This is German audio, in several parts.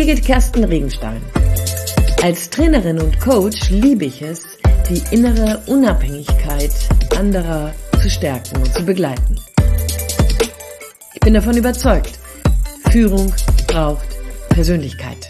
Birgit Kersten Regenstein. Als Trainerin und Coach liebe ich es, die innere Unabhängigkeit anderer zu stärken und zu begleiten. Ich bin davon überzeugt, Führung braucht Persönlichkeit.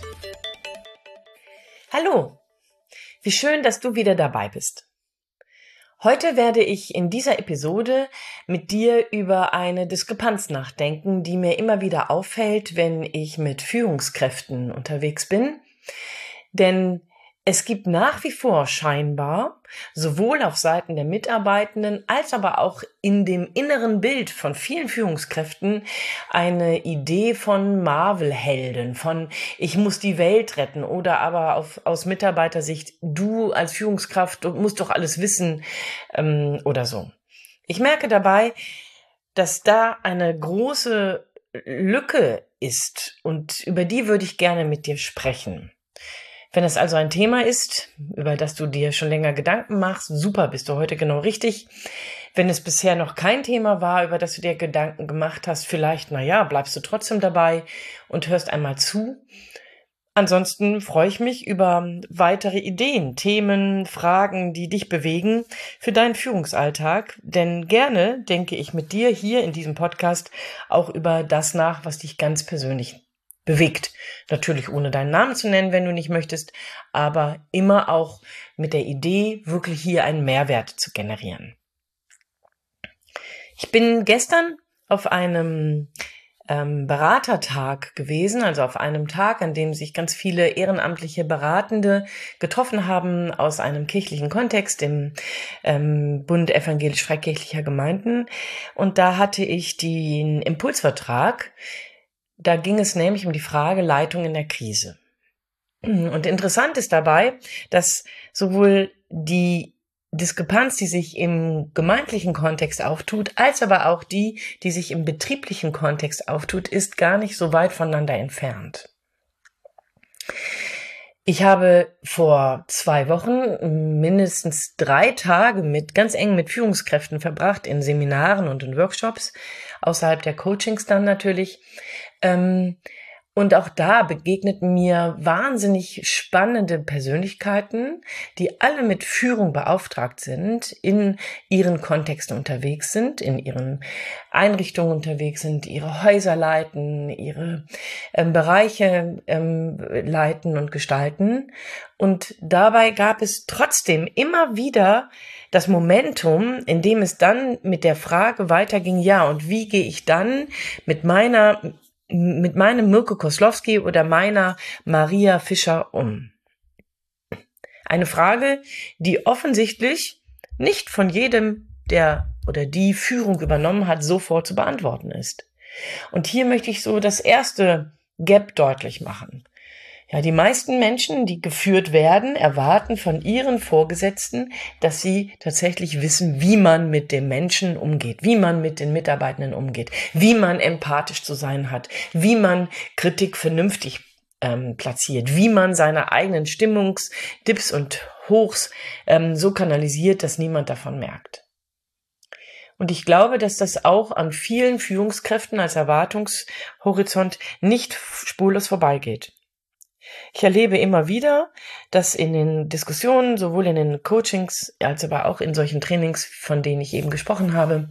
Hallo, wie schön, dass du wieder dabei bist. Heute werde ich in dieser Episode mit dir über eine Diskrepanz nachdenken, die mir immer wieder auffällt, wenn ich mit Führungskräften unterwegs bin. Denn es gibt nach wie vor scheinbar sowohl auf Seiten der Mitarbeitenden als aber auch in dem inneren Bild von vielen Führungskräften eine Idee von Marvel-Helden, von ich muss die Welt retten oder aber aus Mitarbeitersicht, du als Führungskraft du musst doch alles wissen oder so. Ich merke dabei, dass da eine große Lücke ist und über die würde ich gerne mit dir sprechen. Wenn es also ein Thema ist, über das du dir schon länger Gedanken machst, super, bist du heute genau richtig. Wenn es bisher noch kein Thema war, über das du dir Gedanken gemacht hast, vielleicht, bleibst du trotzdem dabei und hörst einmal zu. Ansonsten freue ich mich über weitere Ideen, Themen, Fragen, die dich bewegen für deinen Führungsalltag. Denn gerne denke ich mit dir hier in diesem Podcast auch über das nach, was dich ganz persönlich bewegt. Natürlich ohne deinen Namen zu nennen, wenn du nicht möchtest, aber immer auch mit der Idee, wirklich hier einen Mehrwert zu generieren. Ich bin gestern auf einem Beratertag gewesen, also auf einem Tag, an dem sich ganz viele ehrenamtliche Beratende getroffen haben aus einem kirchlichen Kontext, im Bund evangelisch-freikirchlicher Gemeinden. Und da hatte ich den Impulsvertrag. Da ging es nämlich um die Frage Leitung in der Krise. Und interessant ist dabei, dass sowohl die Diskrepanz, die sich im gemeindlichen Kontext auftut, als aber auch die sich im betrieblichen Kontext auftut, ist gar nicht so weit voneinander entfernt. Ich habe vor 2 Wochen mindestens 3 Tage ganz eng mit Führungskräften verbracht, in Seminaren und in Workshops, außerhalb der Coachings dann natürlich. Und auch da begegneten mir wahnsinnig spannende Persönlichkeiten, die alle mit Führung beauftragt sind, in ihren Kontexten unterwegs sind, in ihren Einrichtungen unterwegs sind, ihre Häuser leiten, ihre Bereiche leiten und gestalten. Und dabei gab es trotzdem immer wieder das Momentum, in dem es dann mit der Frage weiterging, ja, und wie gehe ich dann mit meinem Mirko Koslowski oder meiner Maria Fischer um? Eine Frage, die offensichtlich nicht von jedem, der oder die Führung übernommen hat, sofort zu beantworten ist. Und hier möchte ich so das erste Gap deutlich machen. Ja, die meisten Menschen, die geführt werden, erwarten von ihren Vorgesetzten, dass sie tatsächlich wissen, wie man mit dem Menschen umgeht, wie man mit den Mitarbeitenden umgeht, wie man empathisch zu sein hat, wie man Kritik vernünftig platziert, wie man seine eigenen Stimmungsdips und Hochs so kanalisiert, dass niemand davon merkt. Und ich glaube, dass das auch an vielen Führungskräften als Erwartungshorizont nicht spurlos vorbeigeht. Ich erlebe immer wieder, dass in den Diskussionen, sowohl in den Coachings als aber auch in solchen Trainings, von denen ich eben gesprochen habe,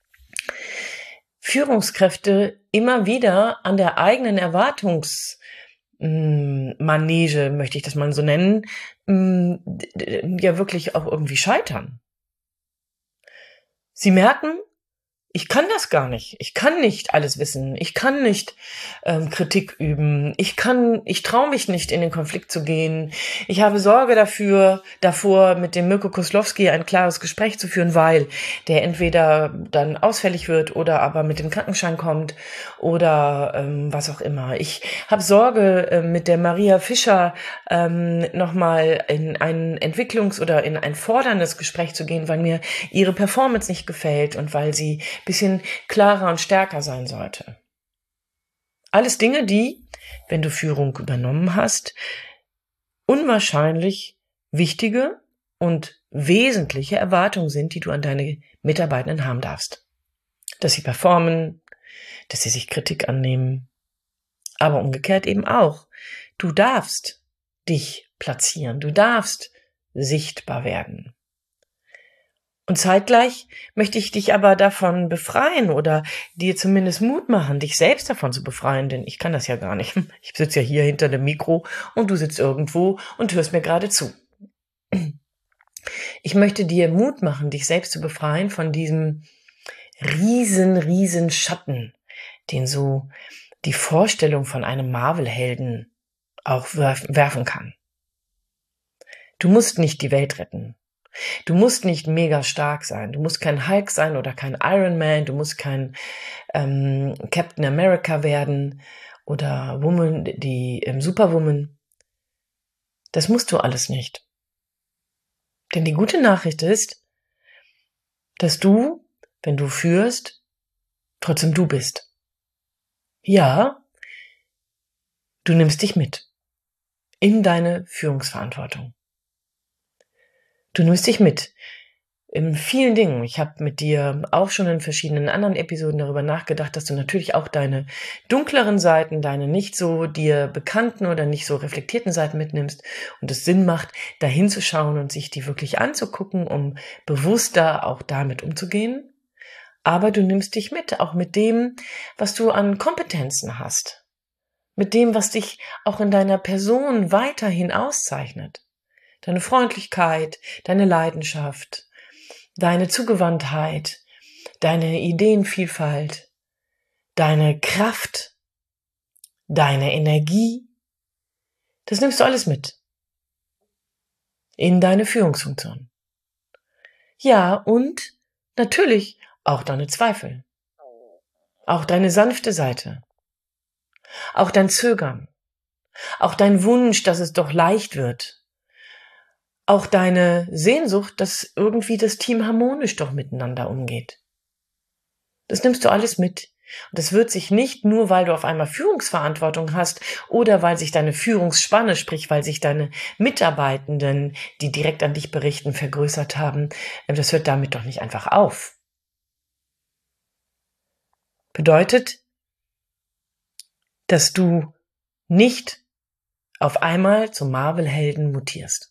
Führungskräfte immer wieder an der eigenen Erwartungsmanege, möchte ich das mal so nennen, ja wirklich auch irgendwie scheitern. Sie merken, ich kann das gar nicht. Ich kann nicht alles wissen. Ich kann nicht Kritik üben. Ich traue mich nicht, in den Konflikt zu gehen. Ich habe Sorge davor, mit dem Mirko Koslowski ein klares Gespräch zu führen, weil der entweder dann ausfällig wird oder aber mit dem Krankenschein kommt oder was auch immer. Ich habe Sorge, mit der Maria Fischer nochmal in ein oder in ein forderndes Gespräch zu gehen, weil mir ihre Performance nicht gefällt und weil sie bisschen klarer und stärker sein sollte. Alles Dinge, die, wenn du Führung übernommen hast, unwahrscheinlich wichtige und wesentliche Erwartungen sind, die du an deine Mitarbeitenden haben darfst. Dass sie performen, dass sie sich Kritik annehmen, aber umgekehrt eben auch. Du darfst dich platzieren, du darfst sichtbar werden. Und zeitgleich möchte ich dich aber davon befreien oder dir zumindest Mut machen, dich selbst davon zu befreien, denn ich kann das ja gar nicht. Ich sitze ja hier hinter dem Mikro und du sitzt irgendwo und hörst mir gerade zu. Ich möchte dir Mut machen, dich selbst zu befreien von diesem riesen Schatten, den so die Vorstellung von einem Marvel-Helden auch werfen kann. Du musst nicht die Welt retten. Du musst nicht mega stark sein. Du musst kein Hulk sein oder kein Iron Man. Du musst kein Captain America werden oder die Superwoman. Das musst du alles nicht. Denn die gute Nachricht ist, dass du, wenn du führst, trotzdem du bist. Ja, du nimmst dich mit in deine Führungsverantwortung. Du nimmst dich mit in vielen Dingen. Ich habe mit dir auch schon in verschiedenen anderen Episoden darüber nachgedacht, dass du natürlich auch deine dunkleren Seiten, deine nicht so dir bekannten oder nicht so reflektierten Seiten mitnimmst und es Sinn macht, da hinzuschauen und sich die wirklich anzugucken, um bewusster auch damit umzugehen. Aber du nimmst dich mit, auch mit dem, was du an Kompetenzen hast. Mit dem, was dich auch in deiner Person weiterhin auszeichnet. Deine Freundlichkeit, deine Leidenschaft, deine Zugewandtheit, deine Ideenvielfalt, deine Kraft, deine Energie. Das nimmst du alles mit in deine Führungsfunktion. Ja, und natürlich auch deine Zweifel, auch deine sanfte Seite, auch dein Zögern, auch dein Wunsch, dass es doch leicht wird, auch deine Sehnsucht, dass irgendwie das Team harmonisch doch miteinander umgeht. Das nimmst du alles mit. Und das wird sich nicht nur, weil du auf einmal Führungsverantwortung hast oder weil sich deine Führungsspanne, sprich, weil sich deine Mitarbeitenden, die direkt an dich berichten, vergrößert haben. Das hört damit doch nicht einfach auf. Bedeutet, dass du nicht auf einmal zum Marvel-Helden mutierst.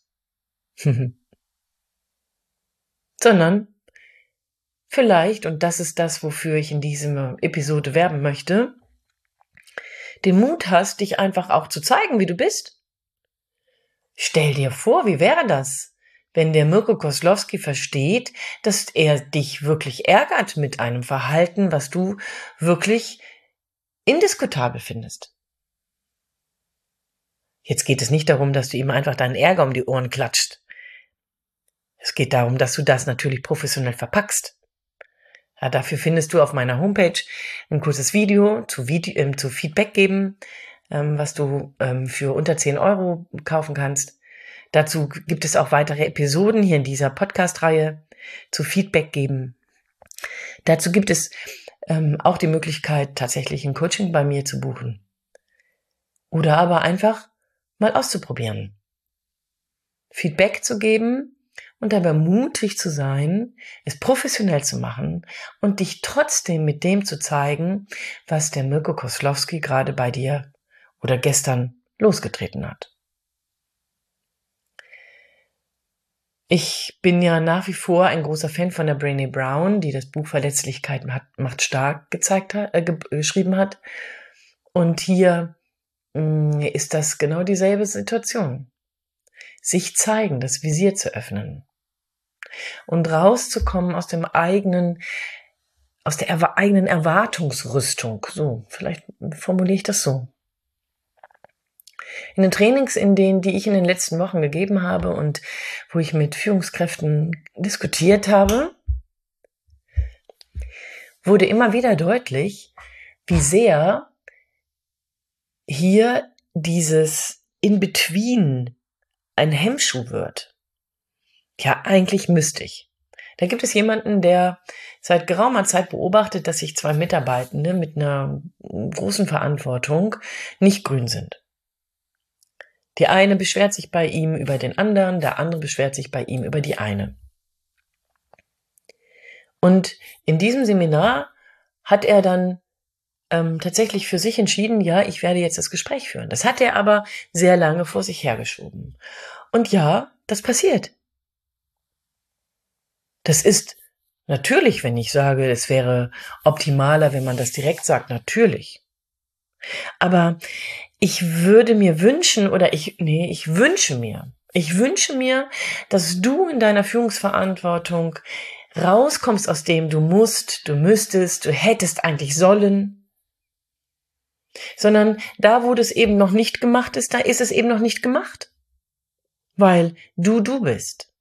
Sondern vielleicht, und das ist das, wofür ich in dieser Episode werben möchte, den Mut hast, dich einfach auch zu zeigen, wie du bist. Stell dir vor, wie wäre das, wenn der Mirko Koslowski versteht, dass er dich wirklich ärgert mit einem Verhalten, was du wirklich indiskutabel findest. Jetzt geht es nicht darum, dass du ihm einfach deinen Ärger um die Ohren klatscht. Es geht darum, dass du das natürlich professionell verpackst. Ja, dafür findest du auf meiner Homepage ein kurzes Video zu Feedback geben, was du für unter 10 € kaufen kannst. Dazu gibt es auch weitere Episoden hier in dieser Podcast-Reihe zu Feedback geben. Dazu gibt es auch die Möglichkeit, tatsächlich ein Coaching bei mir zu buchen. Oder aber einfach mal auszuprobieren. Feedback zu geben und dabei mutig zu sein, es professionell zu machen und dich trotzdem mit dem zu zeigen, was der Mirko Koslowski gerade bei dir oder gestern losgetreten hat. Ich bin ja nach wie vor ein großer Fan von der Brené Brown, die das Buch Verletzlichkeit macht stark geschrieben hat. Und hier ist das genau dieselbe Situation. Sich zeigen, das Visier zu öffnen und rauszukommen aus der eigenen Erwartungsrüstung. So, vielleicht formuliere ich das so. In den Trainings, die ich in den letzten Wochen gegeben habe und wo ich mit Führungskräften diskutiert habe, wurde immer wieder deutlich, wie sehr hier dieses In-Between ein Hemmschuh wird. Ja, eigentlich müsste ich. Da gibt es jemanden, der seit geraumer Zeit beobachtet, dass sich 2 Mitarbeitende mit einer großen Verantwortung nicht grün sind. Die eine beschwert sich bei ihm über den anderen, der andere beschwert sich bei ihm über die eine. Und in diesem Seminar hat er dann tatsächlich für sich entschieden, ja, ich werde jetzt das Gespräch führen. Das hat er aber sehr lange vor sich hergeschoben. Und ja, das passiert. Das ist natürlich, wenn ich sage, es wäre optimaler, wenn man das direkt sagt, natürlich. Aber ich würde mir wünschen, ich wünsche mir, dass du in deiner Führungsverantwortung rauskommst aus dem du musst, du müsstest, du hättest eigentlich sollen, sondern da, wo das eben noch nicht gemacht ist, da ist es eben noch nicht gemacht, weil du bist.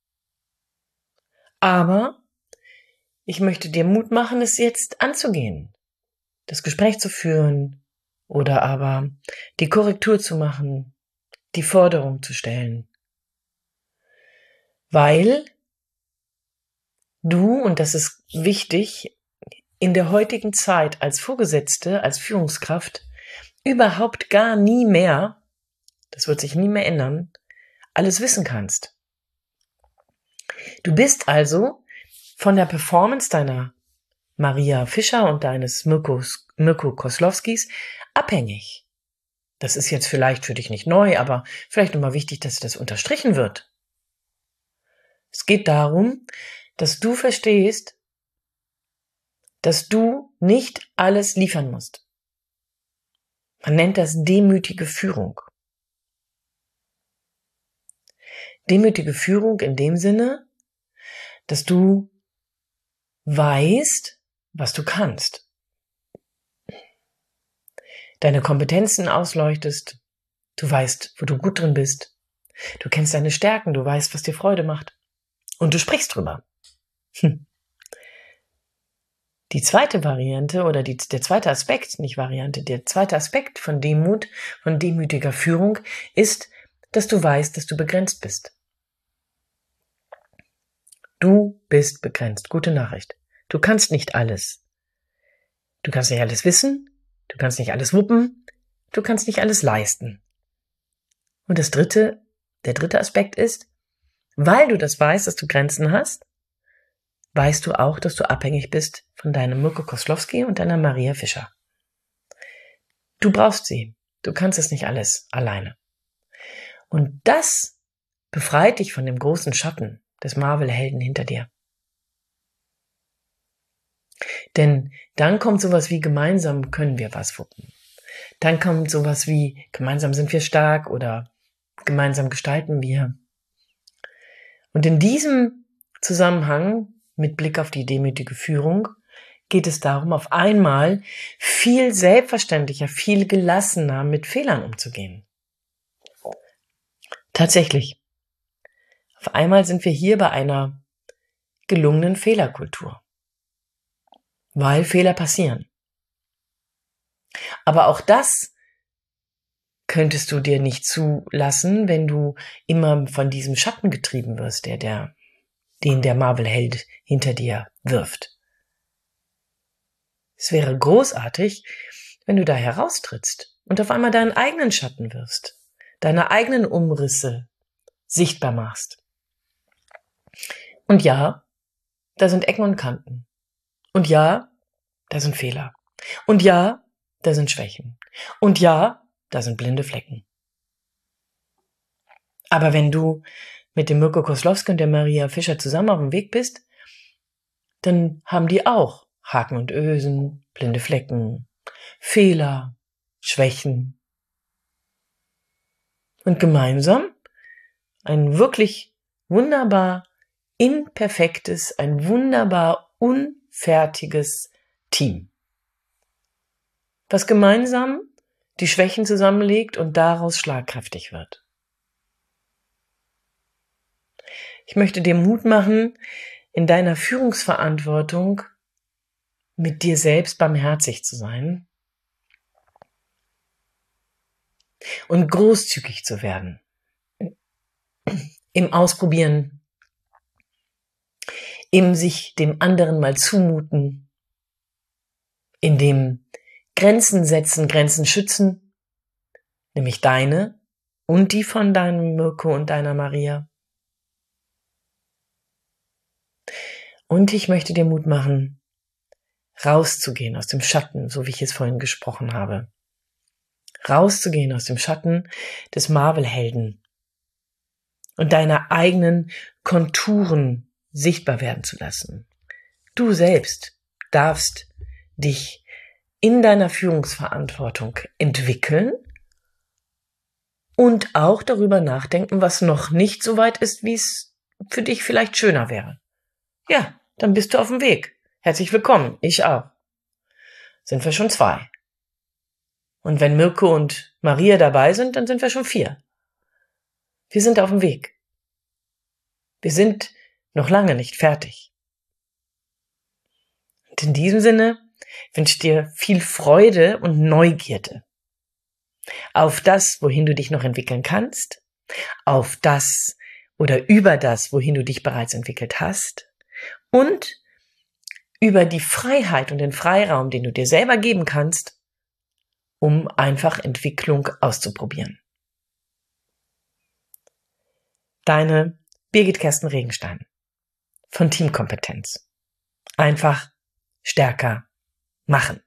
Aber ich möchte dir Mut machen, es jetzt anzugehen, das Gespräch zu führen oder aber die Korrektur zu machen, die Forderung zu stellen. Weil du, und das ist wichtig, in der heutigen Zeit als Vorgesetzte, als Führungskraft überhaupt gar nie mehr, das wird sich nie mehr ändern, alles wissen kannst. Du bist also von der Performance deiner Maria Fischer und deines Mirko Koslowskis abhängig. Das ist jetzt vielleicht für dich nicht neu, aber vielleicht nochmal wichtig, dass das unterstrichen wird. Es geht darum, dass du verstehst, dass du nicht alles liefern musst. Man nennt das demütige Führung. Demütige Führung in dem Sinne, dass du weißt, was du kannst. Deine Kompetenzen ausleuchtest, du weißt, wo du gut drin bist, du kennst deine Stärken, du weißt, was dir Freude macht und du sprichst drüber. Die zweite Variante oder der zweite Aspekt, nicht Variante, der zweite Aspekt von Demut, von demütiger Führung ist, dass du weißt, dass du begrenzt bist. Du bist begrenzt. Gute Nachricht. Du kannst nicht alles. Du kannst nicht alles wissen. Du kannst nicht alles wuppen. Du kannst nicht alles leisten. Und der dritte Aspekt ist, weil du das weißt, dass du Grenzen hast, weißt du auch, dass du abhängig bist von deinem Mirko Koslowski und deiner Maria Fischer. Du brauchst sie. Du kannst es nicht alles alleine. Und das befreit dich von dem großen Schatten des Marvel-Helden hinter dir. Denn dann kommt sowas wie gemeinsam können wir was wuppen. Dann kommt sowas wie gemeinsam sind wir stark oder gemeinsam gestalten wir. Und in diesem Zusammenhang, mit Blick auf die demütige Führung, geht es darum, auf einmal viel selbstverständlicher, viel gelassener mit Fehlern umzugehen. Tatsächlich. Auf einmal sind wir hier bei einer gelungenen Fehlerkultur. Weil Fehler passieren. Aber auch das könntest du dir nicht zulassen, wenn du immer von diesem Schatten getrieben wirst, den der Marvel-Held hinter dir wirft. Es wäre großartig, wenn du da heraustrittst und auf einmal deinen eigenen Schatten wirfst, deine eigenen Umrisse sichtbar machst. Und ja, da sind Ecken und Kanten. Und ja, da sind Fehler. Und ja, da sind Schwächen. Und ja, da sind blinde Flecken. Aber wenn du mit dem Mirko Koslowski und der Maria Fischer zusammen auf dem Weg bist, dann haben die auch Haken und Ösen, blinde Flecken, Fehler, Schwächen. Und gemeinsam ein wirklich wunderbar imperfektes, ein wunderbar unfertiges Team, was gemeinsam die Schwächen zusammenlegt und daraus schlagkräftig wird. Ich möchte dir Mut machen, in deiner Führungsverantwortung mit dir selbst barmherzig zu sein und großzügig zu werden. Im Ausprobieren, im sich dem anderen mal zumuten, in dem Grenzen setzen, Grenzen schützen, nämlich deine und die von deinem Mirko und deiner Maria. Und ich möchte dir Mut machen, rauszugehen aus dem Schatten, so wie ich es vorhin gesprochen habe. Rauszugehen aus dem Schatten des Marvel-Helden und deine eigenen Konturen sichtbar werden zu lassen. Du selbst darfst dich in deiner Führungsverantwortung entwickeln und auch darüber nachdenken, was noch nicht so weit ist, wie es für dich vielleicht schöner wäre. Ja, dann bist du auf dem Weg. Herzlich willkommen, ich auch. Sind wir schon 2. Und wenn Mirko und Maria dabei sind, dann sind wir schon 4. Wir sind auf dem Weg. Wir sind noch lange nicht fertig. Und in diesem Sinne wünsche ich dir viel Freude und Neugierde auf das, wohin du dich noch entwickeln kannst, auf das oder über das, wohin du dich bereits entwickelt hast und über die Freiheit und den Freiraum, den du dir selber geben kannst, um einfach Entwicklung auszuprobieren. Deine Birgit Kerstin Regenstein von Teamkompetenz. Einfach stärker machen.